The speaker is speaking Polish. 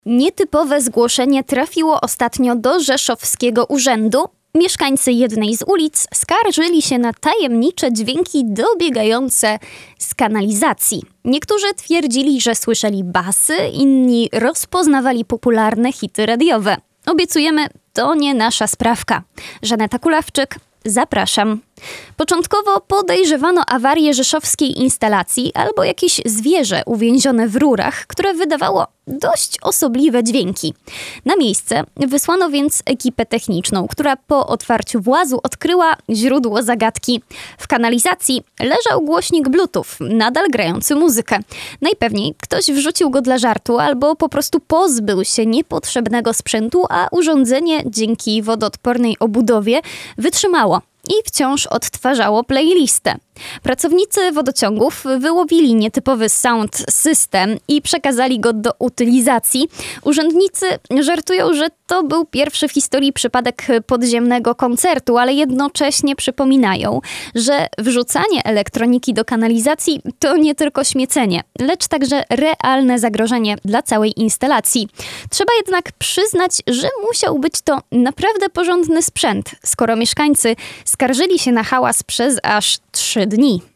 Nietypowe zgłoszenie trafiło ostatnio do rzeszowskiego urzędu. Mieszkańcy jednej z ulic skarżyli się na tajemnicze dźwięki dobiegające z kanalizacji. Niektórzy twierdzili, że słyszeli basy, inni rozpoznawali popularne hity radiowe. Obiecujemy, to nie nasza sprawka. Żaneta Kulawczyk, zapraszam. Początkowo podejrzewano awarię rzeszowskiej instalacji albo jakieś zwierzę uwięzione w rurach, które wydawało dość osobliwe dźwięki. Na miejsce wysłano więc ekipę techniczną, która po otwarciu włazu odkryła źródło zagadki. W kanalizacji leżał głośnik Bluetooth, nadal grający muzykę. Najpewniej ktoś wrzucił go dla żartu albo po prostu pozbył się niepotrzebnego sprzętu, a urządzenie dzięki wodoodpornej obudowie wytrzymało i wciąż odtwarzało playlistę. Pracownicy wodociągów wyłowili nietypowy sound system i przekazali go do utylizacji. Urzędnicy żartują, że to był pierwszy w historii przypadek podziemnego koncertu, ale jednocześnie przypominają, że wrzucanie elektroniki do kanalizacji to nie tylko śmiecenie, lecz także realne zagrożenie dla całej instalacji. Trzeba jednak przyznać, że musiał być to naprawdę porządny sprzęt, skoro mieszkańcy skarżyli się na hałas przez aż 3 dni.